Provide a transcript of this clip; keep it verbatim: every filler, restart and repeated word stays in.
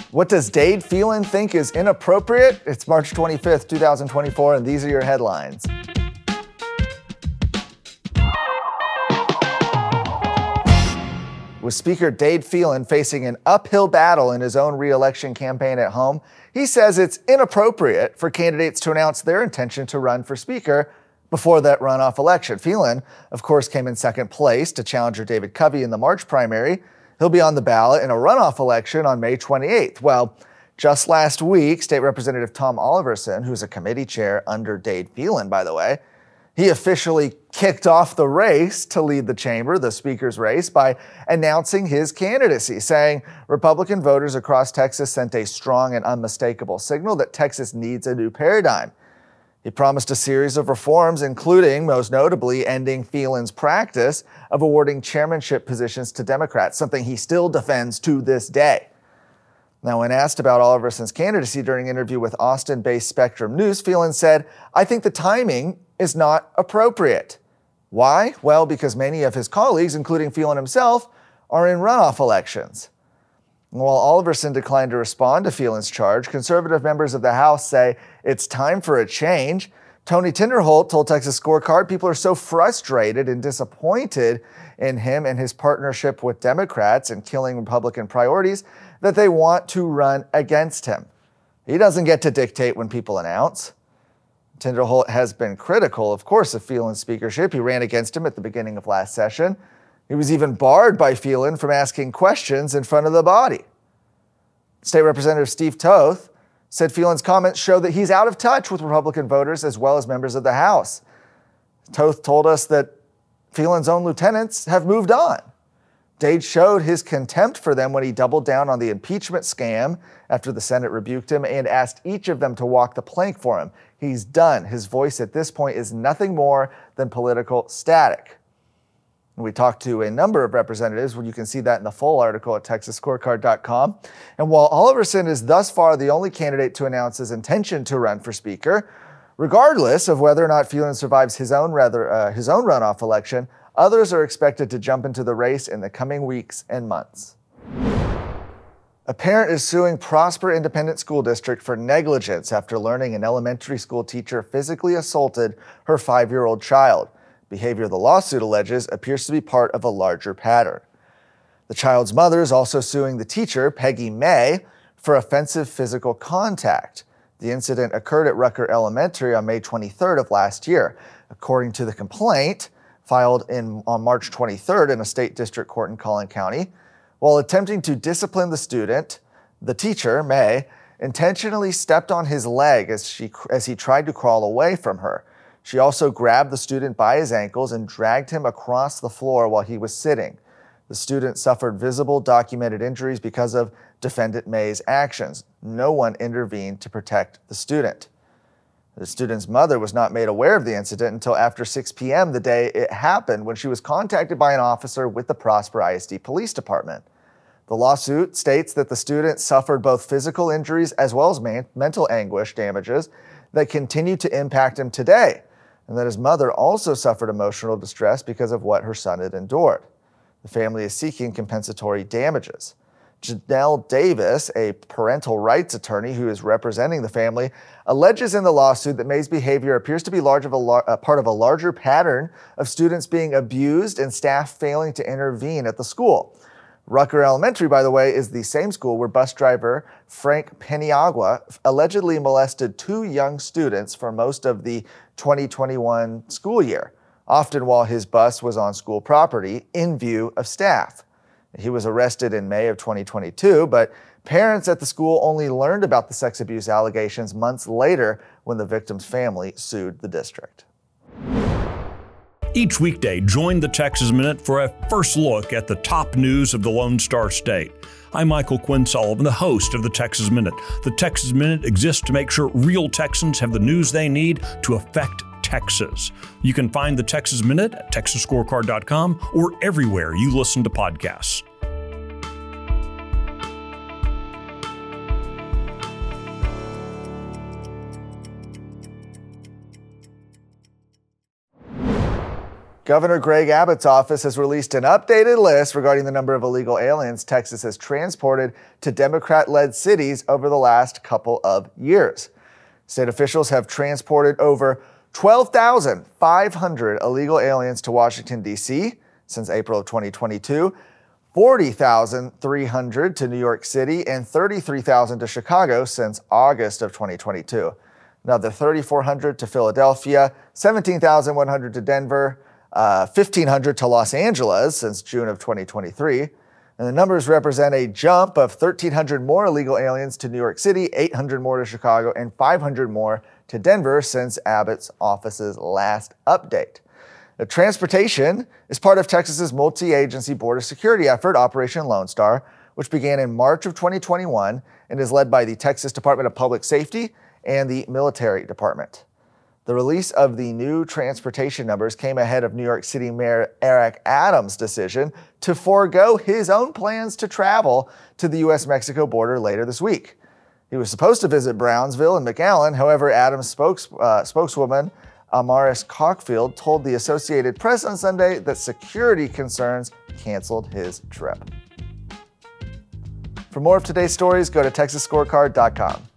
What does Dade Phelan think is inappropriate? It's March twenty-fifth, two thousand twenty-four, and these are your headlines. With Speaker Dade Phelan facing an uphill battle in his own re-election campaign at home, he says it's inappropriate for candidates to announce their intention to run for Speaker before that runoff election. Phelan, of course, came in second place to challenger David Covey in the March primary. He'll be on the ballot in a runoff election on May twenty-eighth. Well, just last week, State Representative Tom Oliverson, who's a committee chair under Dade Phelan, by the way, he officially kicked off the race to lead the chamber, the speaker's race, by announcing his candidacy, saying Republican voters across Texas sent a strong and unmistakable signal that Texas needs a new paradigm. He promised a series of reforms, including, most notably, ending Phelan's practice of awarding chairmanship positions to Democrats, something he still defends to this day. Now, when asked about Oliverson's candidacy during an interview with Austin-based Spectrum News, Phelan said, "I think the timing is not appropriate." Why? Well, because many of his colleagues, including Phelan himself, are in runoff elections. While Oliverson declined to respond to Phelan's charge, conservative members of the House say it's time for a change. Tony Tinderholt told Texas Scorecard people are so frustrated and disappointed in him and his partnership with Democrats in killing Republican priorities that they want to run against him. He doesn't get to dictate when people announce. Tinderholt has been critical, of course, of Phelan's speakership. He ran against him at the beginning of last session. He was even barred by Phelan from asking questions in front of the body. State Representative Steve Toth said Phelan's comments show that he's out of touch with Republican voters as well as members of the House. Toth told us that Phelan's own lieutenants have moved on. Dade showed his contempt for them when he doubled down on the impeachment scam after the Senate rebuked him and asked each of them to walk the plank for him. He's done. His voice at this point is nothing more than political static. We talked to a number of representatives, where you can see that in the full article at texas scorecard dot com. And while Oliverson is thus far the only candidate to announce his intention to run for Speaker, regardless of whether or not Phelan survives his own rather uh, his own runoff election, others are expected to jump into the race in the coming weeks and months. A parent is suing Prosper Independent School District for negligence after learning an elementary school teacher physically assaulted her five-year-old child. Behavior the lawsuit alleges appears to be part of a larger pattern. The child's mother is also suing the teacher, Peggy May, for offensive physical contact. The incident occurred at Rucker Elementary on May twenty-third of last year. According to the complaint, filed in, on March twenty-third in a state district court in Collin County, while attempting to discipline the student, the teacher, May, intentionally stepped on his leg as, she, as he tried to crawl away from her. She also grabbed the student by his ankles and dragged him across the floor while he was sitting. The student suffered visible documented injuries because of defendant May's actions. No one intervened to protect the student. The student's mother was not made aware of the incident until after six p.m. the day it happened, when she was contacted by an officer with the Prosper I S D Police Department. The lawsuit states that the student suffered both physical injuries as well as man- mental anguish damages that continue to impact him today, and that his mother also suffered emotional distress because of what her son had endured. The family is seeking compensatory damages. Janelle Davis, a parental rights attorney who is representing the family, alleges in the lawsuit that May's behavior appears to be large of a, lar- a part of a larger pattern of students being abused and staff failing to intervene at the school. Rucker Elementary, by the way, is the same school where bus driver Frank Peniagua allegedly molested two young students for most of the twenty twenty-one school year, often while his bus was on school property in view of staff. He was arrested in May of twenty twenty-two, but parents at the school only learned about the sex abuse allegations months later when the victim's family sued the district. Each weekday, join the Texas Minute for a first look at the top news of the Lone Star State. I'm Michael Quinn Sullivan, the host of the Texas Minute. The Texas Minute exists to make sure real Texans have the news they need to affect Texas. You can find the Texas Minute at texas scorecard dot com or everywhere you listen to podcasts. Governor Greg Abbott's office has released an updated list regarding the number of illegal aliens Texas has transported to Democrat-led cities over the last couple of years. State officials have transported over twelve thousand five hundred illegal aliens to Washington, D C since April of twenty twenty-two, forty thousand three hundred to New York City, and thirty-three thousand to Chicago since August of twenty twenty-two. Another three thousand four hundred to Philadelphia, seventeen thousand one hundred to Denver, uh, fifteen hundred to Los Angeles since June of twenty twenty-three. And the numbers represent a jump of thirteen hundred more illegal aliens to New York City, eight hundred more to Chicago, and five hundred more to Denver since Abbott's office's last update. The transportation is part of Texas's multi-agency border security effort, Operation Lone Star, which began in March of twenty twenty-one and is led by the Texas Department of Public Safety and the Military Department. The release of the new transportation numbers came ahead of New York City Mayor Eric Adams' decision to forego his own plans to travel to the U S Mexico border later this week. He was supposed to visit Brownsville and McAllen. However, Adams' spokes, uh, spokeswoman Amaris Cockfield told the Associated Press on Sunday that security concerns canceled his trip. For more of today's stories, go to Texas Scorecard dot com.